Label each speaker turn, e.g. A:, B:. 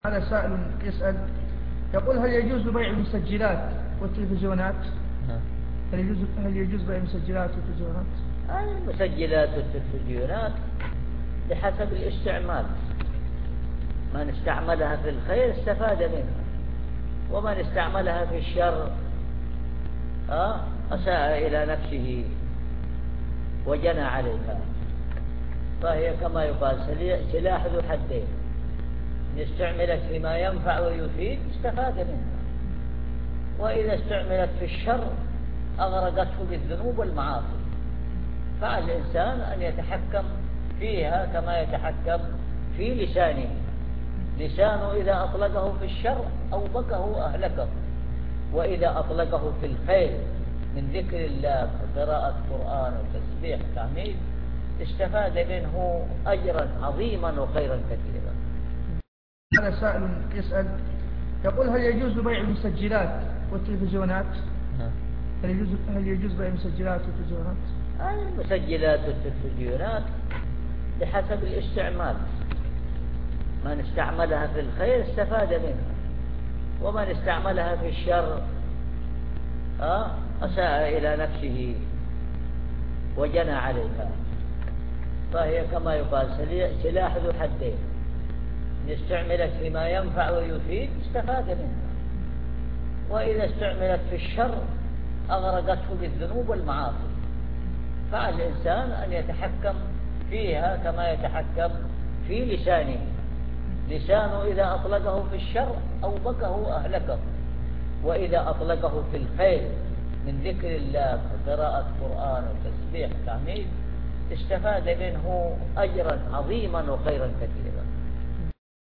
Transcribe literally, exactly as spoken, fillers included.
A: هذا سائل يسأل يقول: هل يجوز بيع المسجلات والتلفزيونات؟ هل يجوز هل يجوز بيع المسجلات والتلفزيونات؟
B: المسجلات والتلفزيونات بحسب الاستعمال، من استعملها في الخير استفاد منها، ومن استعملها في الشر أساء إلى نفسه وجنى عليها. فهي كما يقال سلاح ذو حدين، إن استعملت فيما ينفع ويفيد استفاد منها، وإذا استعملت في الشر أغرقته بالذنوب والمعاصي. فعلى الإنسان أن يتحكم فيها كما يتحكم في لسانه. لسانه إذا أطلقه في الشر أوبكه أهلكه، وإذا أطلقه في الخير من ذكر الله وقراءة قرآن وتسبيح وتحميد استفاد منه أجرا عظيما وخيرا كثيرا.
A: هذا سائل يسأل يقول: هل يجوز بيع المسجلات والتلفزيونات؟ هل يجوز هل يجوز بيع المسجلات والتلفزيونات؟
B: المسجلات والتلفزيونات بحسب الاستعمال، من استعملها في الخير استفاد منها، ومن استعملها في الشر أساء إلى نفسه وجنى عليها. فهي كما يقال سلاح ذو حدين، إن استعملت فيما ينفع ويفيد استفاد منها، وإذا استعملت في الشر أغرقته بالذنوب والمعاصي. فعلى الإنسان أن يتحكم فيها كما يتحكم في لسانه. لسانه إذا أطلقه في الشر أوبكه أهلكه، وإذا أطلقه في الخير من ذكر الله وقراءة قرآن وتسبيح وتحميد استفاد منه أجرا عظيما وخيرا كثيرا.